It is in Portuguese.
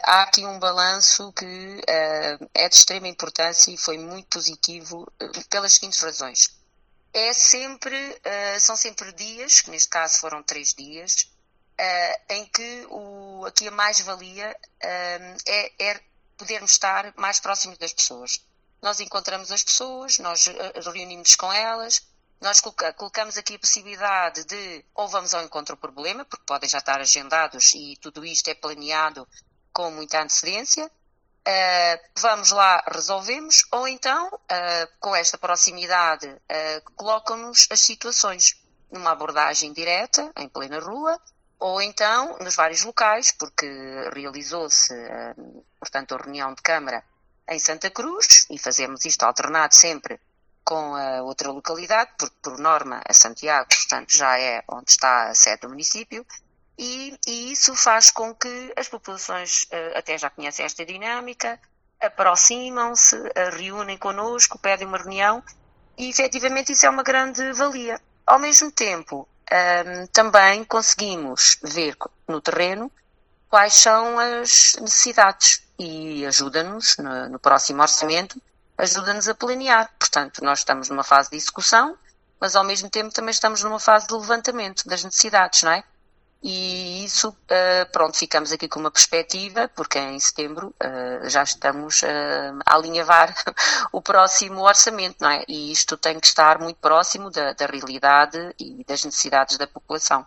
há aqui um balanço que é de extrema importância e foi muito positivo pelas seguintes razões. São sempre dias, que neste caso foram 3 dias, em que aqui a mais-valia é podermos estar mais próximos das pessoas. Nós encontramos as pessoas, nós reunimos com elas, nós colocamos aqui a possibilidade de ou vamos ao encontro ao problema, porque podem já estar agendados e tudo isto é planeado com muita antecedência, vamos lá, resolvemos, ou então, com esta proximidade, colocam-nos as situações numa abordagem direta, em plena rua, ou então nos vários locais, porque realizou-se, portanto, a reunião de Câmara em Santa Cruz, e fazemos isto alternado sempre com a outra localidade, porque por norma a Santiago, portanto, já é onde está a sede do município, e isso faz com que as populações até já conhecem esta dinâmica, aproximam-se, reúnem connosco, pedem uma reunião, e efetivamente isso é uma grande valia. Ao mesmo tempo, também conseguimos ver no terreno quais são as necessidades e ajuda-nos no próximo orçamento, ajuda-nos a planear. Portanto, nós estamos numa fase de execução, mas ao mesmo tempo também estamos numa fase de levantamento das necessidades, não é? E isso, pronto, ficamos aqui com uma perspectiva, porque em setembro já estamos a alinhavar o próximo orçamento, não é? E isto tem que estar muito próximo da realidade e das necessidades da população.